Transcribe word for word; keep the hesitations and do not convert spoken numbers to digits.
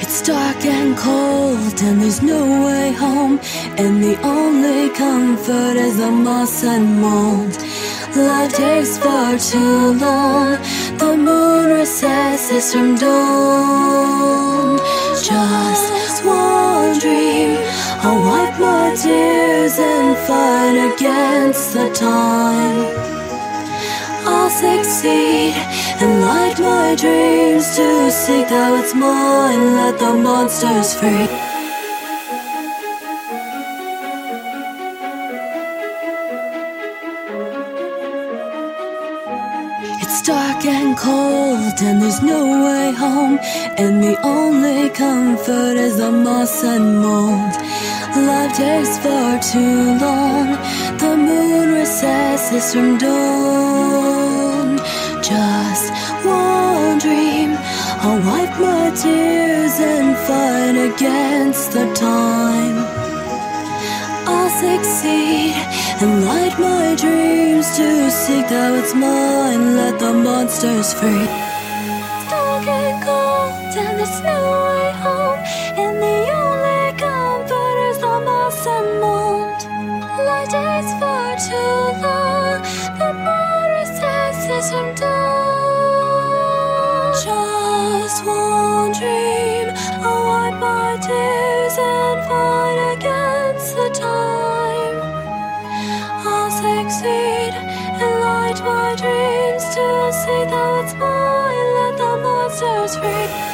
It's dark and cold and there's no way home, and the only comfort is the moss and mold. Life takes far too long, the moon recesses from dawn. Just one dream, I'll wipe my tears and fight against the time. I'll succeed and light my dreams to seek that what's mine, let the monsters free. It's dark and cold and there's no way home, and the only comfort is the moss and mold. Life takes far too long, the moon recesses from dawn. Just one dream, I'll wipe my tears and fight against the time. I'll succeed and light my dreams to seek that what's mine, let the monsters free. It's dark and cold and there's no way home, and the only comfort is the moss and mold. Life takes far too long, the moon recesses from dawn. Just one dream, I'll wipe my tears and fight against the time. I'll succeed and light my dreams to see that what's mine, let the monsters free.